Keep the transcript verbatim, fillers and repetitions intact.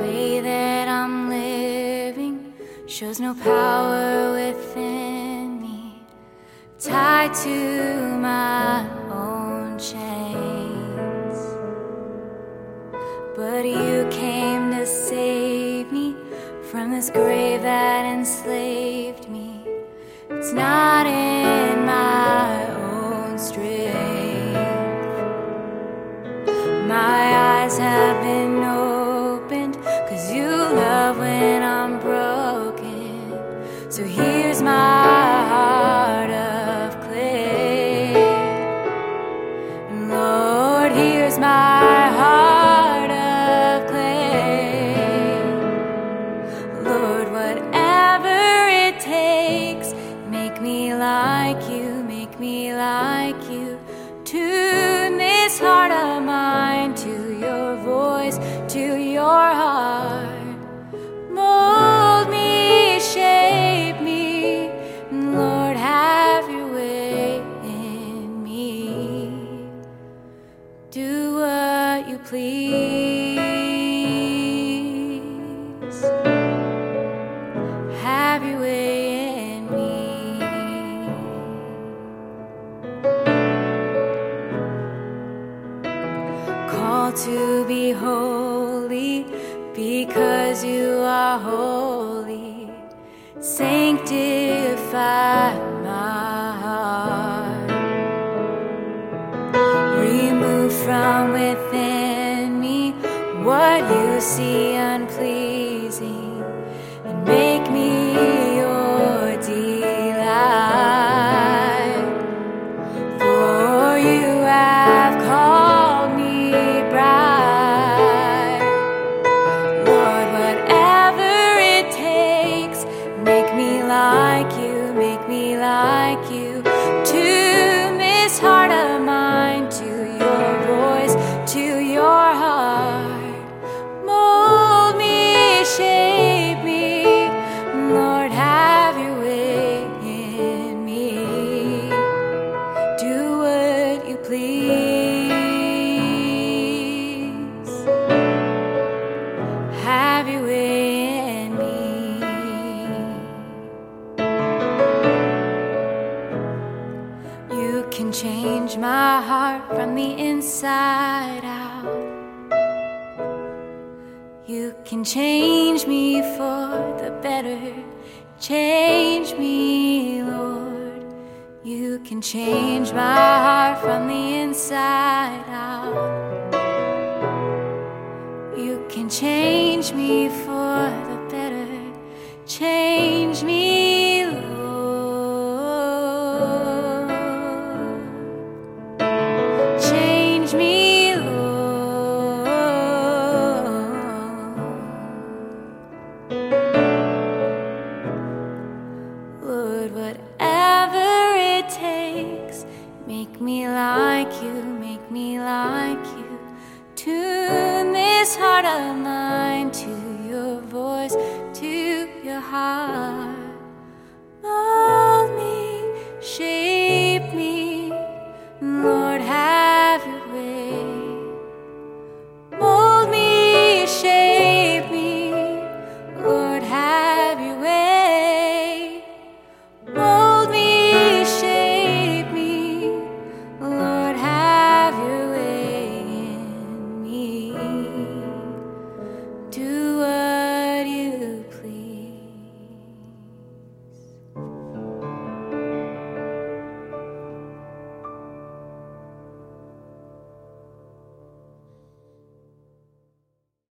way that I'm living shows no power within me, tied to my own chains. But you came to save me from this grave that enslaved me. It's not in my own strength. My eyes have been opened, 'cause you love when I'm broken. So here's my heart of clay, and Lord, here's my heart of clay. Lord, whatever it takes, make me like you, make me like you. Tune this heart of mine to your voice, to your heart. Mold me, shape me, and Lord, have your way in me. Do what you please. Have your way in me. Called to be holy because you are holy. Sanctify my heart. Remove from within me what you see unpleasing, and make me your delight. For you have called me bride. Lord, whatever it takes, make me like you, make me like you. Tune this heart of mine to your voice, to your heart. Mold me, shape me, Lord, have your way in me. Do what you please. Have your way in me. You can change my heart from the inside out. You can change me for the better. Change me, Lord. You can change my heart from the inside out. You can change me for the better. Change me,